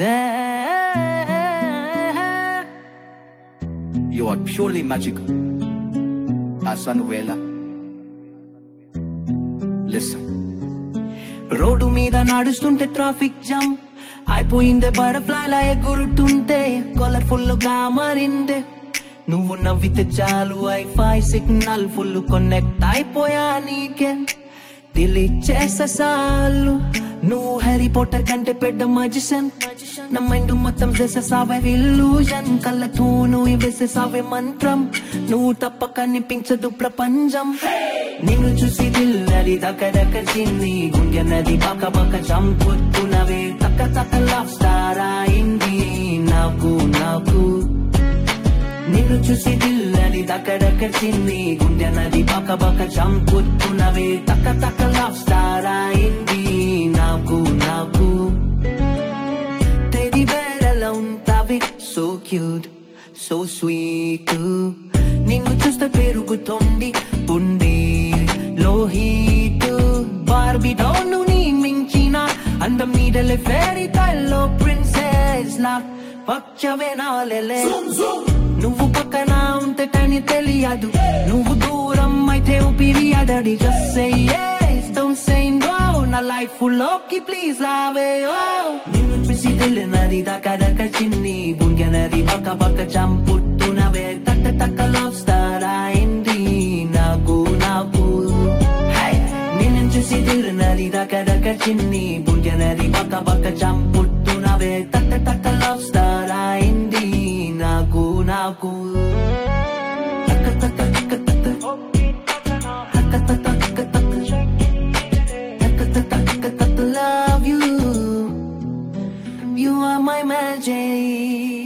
You are purely magical. Asanuela. Listen. రోడ్డు మీద నడుస్తుంటే ట్రాఫిక్ జామ్ అయిపోయిందే, బటర్ఫ్లై లా ఎగురుతుంటే కలర్ఫుల్ గా మారిందే. నువ్వు నవ్వితే చాలు వైఫై సిగ్నల్ ఫుల్ కనెక్ట్ అయిపోయా నీకే. డిలీట్ చేసే సాలు నువ్వు హ్యారీ పాటర్ కంటే పెద్ద మ్యాజిషియన్. నా మైండ్ మొత్తం చేసేసావే ఇల్యూజన్, కళ్ళతో నువ్వు వేసేసావే మంత్రం. నువ్వు తప్ప కనిపించదు ప్రపంచం. నిన్ను చూసి దిల్లది దక్కదక్కింది, గుండె నది పక్క పక్క చంపుతున్నవే. తక్క తక్క లవ్ స్టార్ అయింది నాకు నాకు. నిన్ను చూసి దిల్లది దక్కదక్కింది, గుండె నది పక్క పక్క చంపుతున్నవే. తక్క తక్క లవ్ స్టార్ అయింది నాకు నాకు. టెడ్డీ బేర్ ఎలా ఉంటావే, సో క్యూట్ సో స్వీట్. నిన్ను చూస్తే పెరుగుతుంది ఉండి లోహిత్. బార్బీ డౌన్ నీ మించిన అందం నీడలే, ఫెయిరీ టైల్ లో ప్రిన్సెస్ లా పచ్చవే నాలెలే. నువ్వు పక్కన ఉంటే టైని తెలియదు, నువ్వు దూరం అయితే ఊపిరి అదడి. Just say yes, don't say no, నా లైఫ్ లోకి ప్లీజ్ రావే. నిన్ను చూసి తెలియనది దక్క చిన్ని, గుండె నది పక్క పక్క చంపుతున్నవే. తక్క తక్క లవ్ స్టార్ అయింది నాకు నాకు. నిన్ను చూసి తెలియనది దక్క చిన్ని, గుండె నది పక్క పక్క చంపుతున్నవే. తక్క తక్క లవ్ స్టార్ అయింది నాకు నాకు. తక్క తక్క తక్క తక్క తక్క తక్క తక్క తక్క తక్క తక్క. Love you, you are my magic.